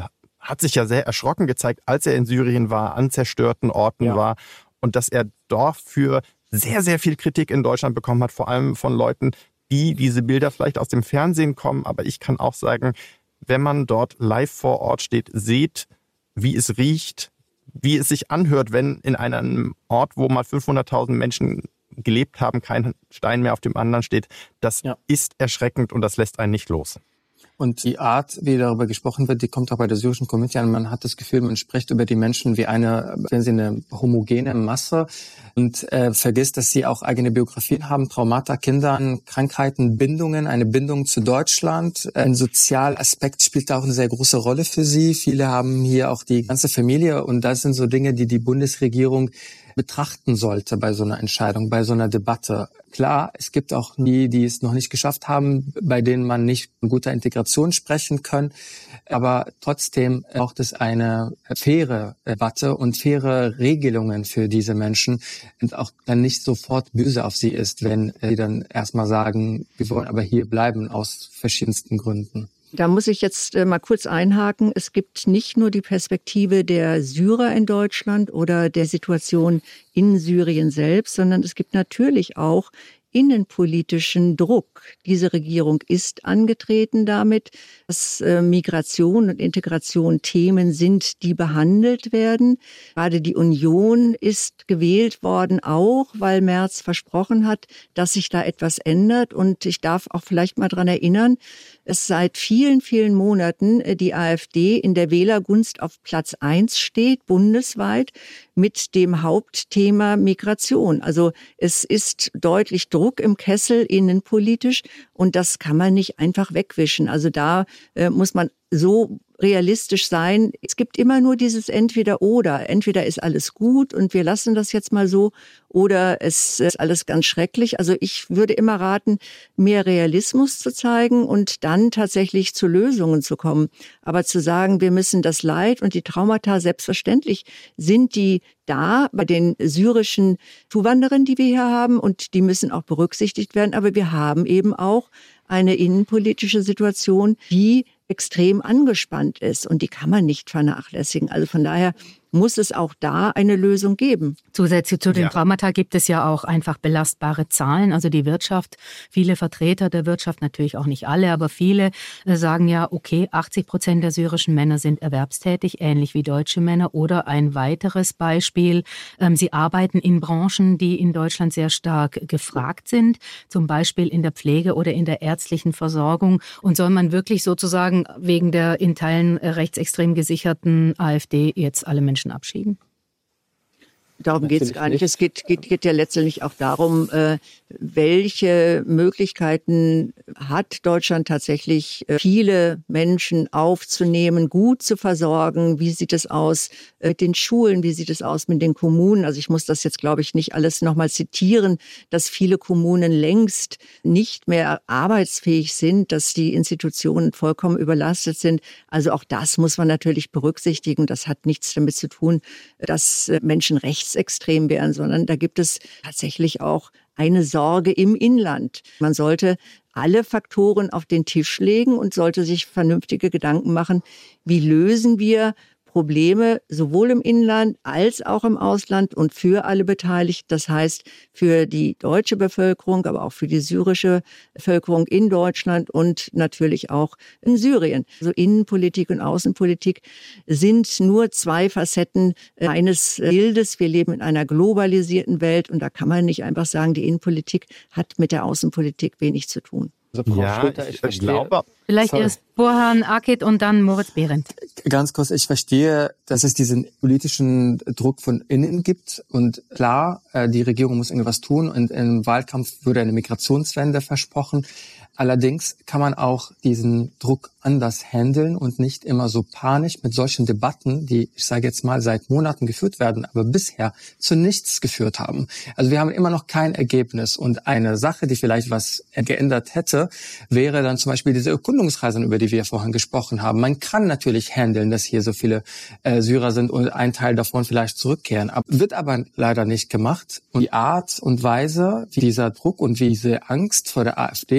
hat sich ja sehr erschrocken gezeigt, als er in Syrien war, an zerstörten Orten ja. war und dass er dafür sehr, sehr viel Kritik in Deutschland bekommen hat, vor allem von Leuten, die diese Bilder vielleicht aus dem Fernsehen kommen. Aber ich kann auch sagen, wenn man dort live vor Ort steht, seht, wie es riecht, wie es sich anhört, wenn in einem Ort, wo mal fünfhunderttausend Menschen gelebt haben, kein Stein mehr auf dem anderen steht, das ja. ist erschreckend und das lässt einen nicht los. Und die Art, wie darüber gesprochen wird, die kommt auch bei der syrischen Community an. Man hat das Gefühl, man spricht über die Menschen wie eine, wenn sie eine homogene Masse und äh, vergisst, dass sie auch eigene Biografien haben, Traumata, Kindern, Krankheiten, Bindungen, eine Bindung zu Deutschland. Ein Sozialaspekt spielt auch eine sehr große Rolle für sie. Viele haben hier auch die ganze Familie und das sind so Dinge, die die Bundesregierung betrachten sollte bei so einer Entscheidung, bei so einer Debatte. Klar, es gibt auch die, die es noch nicht geschafft haben, bei denen man nicht von guter Integration sprechen kann. Aber trotzdem braucht es eine faire Debatte und faire Regelungen für diese Menschen und auch dann nicht sofort böse auf sie ist, wenn sie dann erstmal sagen, wir wollen aber hier bleiben aus verschiedensten Gründen. Da muss ich jetzt äh, mal kurz einhaken. Es gibt nicht nur die Perspektive der Syrer in Deutschland oder der Situation in Syrien selbst, sondern es gibt natürlich auch innenpolitischen Druck. Diese Regierung ist angetreten damit, dass äh, Migration und Integration Themen sind, die behandelt werden. Gerade die Union ist gewählt worden, auch weil Merz versprochen hat, dass sich da etwas ändert. Und ich darf auch vielleicht mal dran erinnern, es seit vielen, vielen Monaten äh, die AfD in der Wählergunst auf Platz eins steht, bundesweit, mit dem Hauptthema Migration. Also es ist deutlich Druck im Kessel innenpolitisch und das kann man nicht einfach wegwischen. Also da äh, muss man so realistisch sein. Es gibt immer nur dieses Entweder-Oder. Entweder ist alles gut und wir lassen das jetzt mal so oder es ist alles ganz schrecklich. Also ich würde immer raten, mehr Realismus zu zeigen und dann tatsächlich zu Lösungen zu kommen. Aber zu sagen, wir müssen das Leid und die Traumata, selbstverständlich sind die da bei den syrischen Zuwanderern, die wir hier haben und die müssen auch berücksichtigt werden. Aber wir haben eben auch eine innenpolitische Situation, die extrem angespannt ist und die kann man nicht vernachlässigen. Also von daher muss es auch da eine Lösung geben. Zusätzlich zu den ja. Traumata gibt es ja auch einfach belastbare Zahlen. Also die Wirtschaft, viele Vertreter der Wirtschaft, natürlich auch nicht alle, aber viele äh, sagen ja, okay, achtzig Prozent der syrischen Männer sind erwerbstätig, ähnlich wie deutsche Männer. Oder ein weiteres Beispiel, ähm, sie arbeiten in Branchen, die in Deutschland sehr stark gefragt sind, zum Beispiel in der Pflege oder in der ärztlichen Versorgung. Und soll man wirklich sozusagen wegen der in Teilen rechtsextrem gesicherten AfD jetzt alle Menschen abschieben? Darum geht es gar nicht. Es geht, geht, geht ja letztendlich auch darum, äh, welche Möglichkeiten hat Deutschland tatsächlich, äh, viele Menschen aufzunehmen, gut zu versorgen. Wie sieht es aus äh, mit den Schulen? Wie sieht es aus mit den Kommunen? Also ich muss das jetzt, glaube ich, nicht alles nochmal zitieren, dass viele Kommunen längst nicht mehr arbeitsfähig sind, dass die Institutionen vollkommen überlastet sind. Also auch das muss man natürlich berücksichtigen. Das hat nichts damit zu tun, dass äh, Menschen rechts extrem wären, sondern da gibt es tatsächlich auch eine Sorge im Inland. Man sollte alle Faktoren auf den Tisch legen und sollte sich vernünftige Gedanken machen, wie lösen wir Probleme sowohl im Inland als auch im Ausland und für alle Beteiligten. Das heißt, für die deutsche Bevölkerung, aber auch für die syrische Bevölkerung in Deutschland und natürlich auch in Syrien. Also Innenpolitik und Außenpolitik sind nur zwei Facetten eines Bildes. Wir leben in einer globalisierten Welt und da kann man nicht einfach sagen, die Innenpolitik hat mit der Außenpolitik wenig zu tun. Also Frau ja, Schlüter, ich, ich glaube. Vielleicht Sorry. erst Burhan Akit und dann Moritz Behrendt. Ganz kurz, ich verstehe, dass es diesen politischen Druck von innen gibt. Und klar, die Regierung muss irgendwas tun. Und im Wahlkampf wurde eine Migrationswende versprochen. Allerdings kann man auch diesen Druck anders handeln und nicht immer so panisch mit solchen Debatten, die, ich sage jetzt mal, seit Monaten geführt werden, aber bisher zu nichts geführt haben. Also wir haben immer noch kein Ergebnis. Und eine Sache, die vielleicht was geändert hätte, wäre dann zum Beispiel diese Erkundungsreisen, über die wir vorhin gesprochen haben. Man kann natürlich handeln, dass hier so viele äh, Syrer sind und ein Teil davon vielleicht zurückkehren. Aber, wird aber leider nicht gemacht. Und die Art und Weise, wie dieser Druck und wie diese Angst vor der AfD, vor dem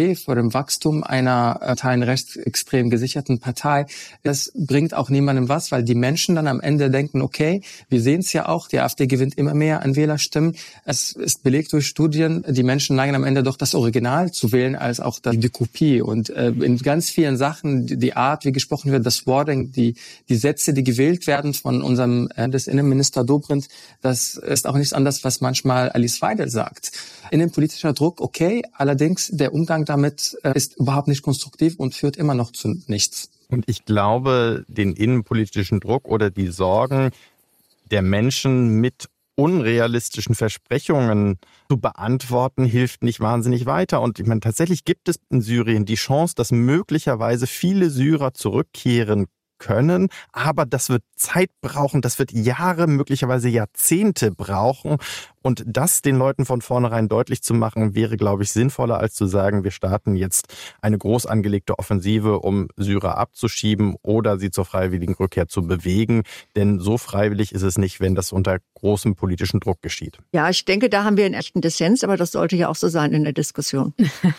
dem Wachstum einer äh, teilen rechtsextrem gesicherten Partei. Das bringt auch niemandem was, weil die Menschen dann am Ende denken, okay, wir sehen es ja auch, die AfD gewinnt immer mehr an Wählerstimmen. Es ist belegt durch Studien, die Menschen neigen am Ende doch das Original zu wählen, als auch die Kopie. Und äh, in ganz vielen Sachen, die, die Art, wie gesprochen wird, das Wording, die, die Sätze, die gewählt werden von unserem äh, des Innenminister Dobrindt, das ist auch nichts anderes, was manchmal Alice Weidel sagt. Innenpolitischer Druck, okay, allerdings der Umgang damit äh, ist überhaupt nicht konstruktiv und führt immer noch zu nichts. Und ich glaube, den innenpolitischen Druck oder die Sorgen der Menschen mit unrealistischen Versprechungen zu beantworten, hilft nicht wahnsinnig weiter. Und ich meine, tatsächlich gibt es in Syrien die Chance, dass möglicherweise viele Syrer zurückkehren können, aber das wird Zeit brauchen, das wird Jahre, möglicherweise Jahrzehnte brauchen. Und das den Leuten von vornherein deutlich zu machen, wäre, glaube ich, sinnvoller, als zu sagen, wir starten jetzt eine groß angelegte Offensive, um Syrer abzuschieben oder sie zur freiwilligen Rückkehr zu bewegen. Denn so freiwillig ist es nicht, wenn das unter großem politischen Druck geschieht. Ja, ich denke, da haben wir einen echten Dissens, aber das sollte ja auch so sein in der Diskussion.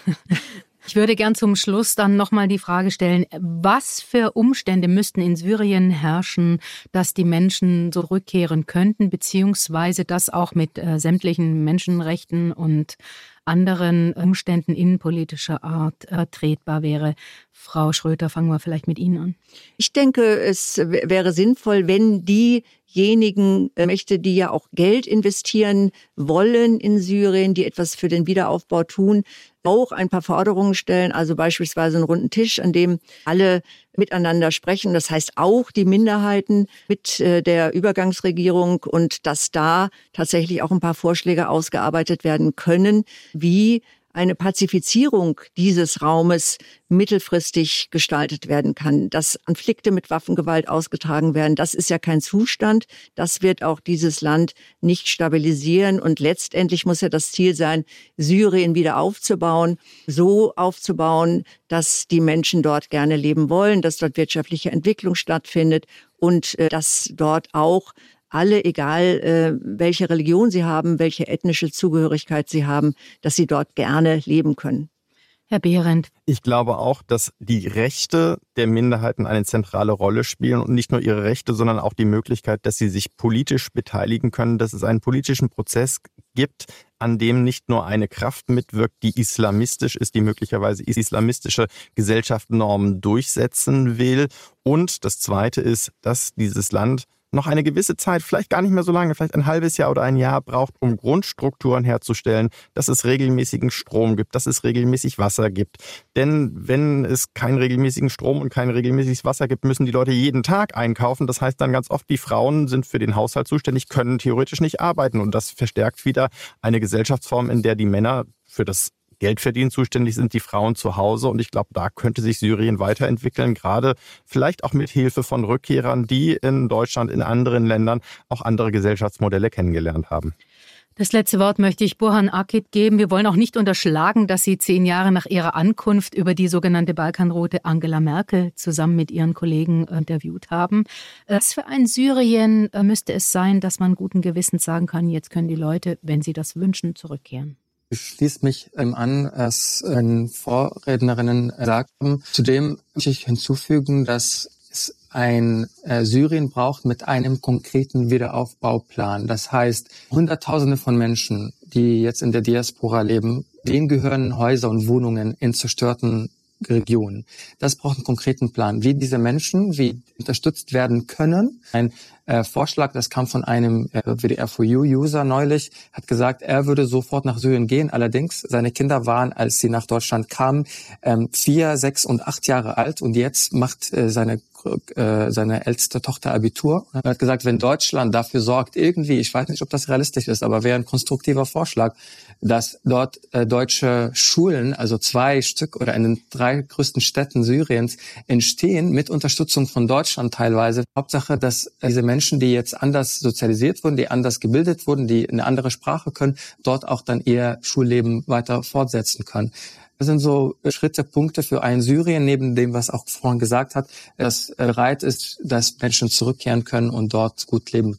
Ich würde gern zum Schluss dann nochmal die Frage stellen, was für Umstände müssten in Syrien herrschen, dass die Menschen so rückkehren könnten, beziehungsweise das auch mit äh, sämtlichen Menschenrechten und anderen Umständen innenpolitischer Art vertretbar wäre. Frau Schröter, fangen wir vielleicht mit Ihnen an. Ich denke, es w- wäre sinnvoll, wenn diejenigen Mächte, die ja auch Geld investieren wollen in Syrien, die etwas für den Wiederaufbau tun, auch ein paar Forderungen stellen, also beispielsweise einen runden Tisch, an dem alle miteinander sprechen. Das heißt auch die Minderheiten mit äh, der Übergangsregierung und dass da tatsächlich auch ein paar Vorschläge ausgearbeitet werden können, wie eine Pazifizierung dieses Raumes mittelfristig gestaltet werden kann, dass Konflikte mit Waffengewalt ausgetragen werden. Das ist ja kein Zustand. Das wird auch dieses Land nicht stabilisieren. Und letztendlich muss ja das Ziel sein, Syrien wieder aufzubauen, so aufzubauen, dass die Menschen dort gerne leben wollen, dass dort wirtschaftliche Entwicklung stattfindet und äh, dass dort auch alle, egal äh, welche Religion sie haben, welche ethnische Zugehörigkeit sie haben, dass sie dort gerne leben können. Herr Behrendt. Ich glaube auch, dass die Rechte der Minderheiten eine zentrale Rolle spielen und nicht nur ihre Rechte, sondern auch die Möglichkeit, dass sie sich politisch beteiligen können, dass es einen politischen Prozess gibt, an dem nicht nur eine Kraft mitwirkt, die islamistisch ist, die möglicherweise islamistische Gesellschaftsnormen durchsetzen will. Und das Zweite ist, dass dieses Land noch eine gewisse Zeit, vielleicht gar nicht mehr so lange, vielleicht ein halbes Jahr oder ein Jahr braucht, um Grundstrukturen herzustellen, dass es regelmäßigen Strom gibt, dass es regelmäßig Wasser gibt. Denn wenn es keinen regelmäßigen Strom und kein regelmäßiges Wasser gibt, müssen die Leute jeden Tag einkaufen. Das heißt dann ganz oft, die Frauen sind für den Haushalt zuständig, können theoretisch nicht arbeiten. Und das verstärkt wieder eine Gesellschaftsform, in der die Männer für das Geldverdienen zuständig sind, die Frauen zu Hause. Und ich glaube, da könnte sich Syrien weiterentwickeln, gerade vielleicht auch mit Hilfe von Rückkehrern, die in Deutschland, in anderen Ländern auch andere Gesellschaftsmodelle kennengelernt haben. Das letzte Wort möchte ich Burhan Akit geben. Wir wollen auch nicht unterschlagen, dass Sie zehn Jahre nach Ihrer Ankunft über die sogenannte Balkanroute Angela Merkel zusammen mit ihren Kollegen interviewt haben. Was für ein Syrien müsste es sein, dass man guten Gewissens sagen kann, jetzt können die Leute, wenn sie das wünschen, zurückkehren? Ich schließe mich ähm, an, was äh, Vorrednerinnen äh, sagten. Zudem möchte ich hinzufügen, dass es ein äh, Syrien braucht mit einem konkreten Wiederaufbauplan. Das heißt, Hunderttausende von Menschen, die jetzt in der Diaspora leben, denen gehören Häuser und Wohnungen in zerstörten Regionen. Das braucht einen konkreten Plan, wie diese Menschen wie unterstützt werden können. Ein äh, Vorschlag, das kam von einem äh, W D R vier U-User neulich, hat gesagt, er würde sofort nach Syrien gehen. Allerdings, seine Kinder waren, als sie nach Deutschland kamen, ähm, vier, sechs und acht Jahre alt und jetzt macht äh, seine äh, seine älteste Tochter Abitur. Er hat gesagt, wenn Deutschland dafür sorgt, irgendwie, ich weiß nicht, ob das realistisch ist, aber wäre ein konstruktiver Vorschlag, dass dort äh, deutsche Schulen, also zwei Stück oder in den drei größten Städten Syriens entstehen, mit Unterstützung von Deutschland teilweise. Hauptsache, dass äh, diese Menschen, die jetzt anders sozialisiert wurden, die anders gebildet wurden, die eine andere Sprache können, dort auch dann ihr Schulleben weiter fortsetzen können. Das sind so Schritte, Punkte für ein Syrien, neben dem, was auch vorhin gesagt hat, das bereit ist, dass Menschen zurückkehren können und dort gut leben können.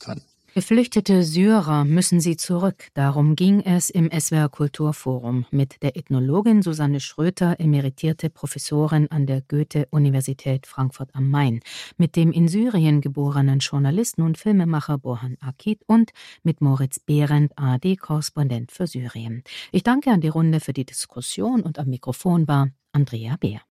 Geflüchtete Syrer müssen sie zurück. Darum ging es im S W R Kulturforum mit der Ethnologin Susanne Schröter, emeritierte Professorin an der Goethe-Universität Frankfurt am Main, mit dem in Syrien geborenen Journalisten und Filmemacher Borhan Akit und mit Moritz Behrendt, A R D-Korrespondent für Syrien. Ich danke an die Runde für die Diskussion und am Mikrofon war Andrea Beer.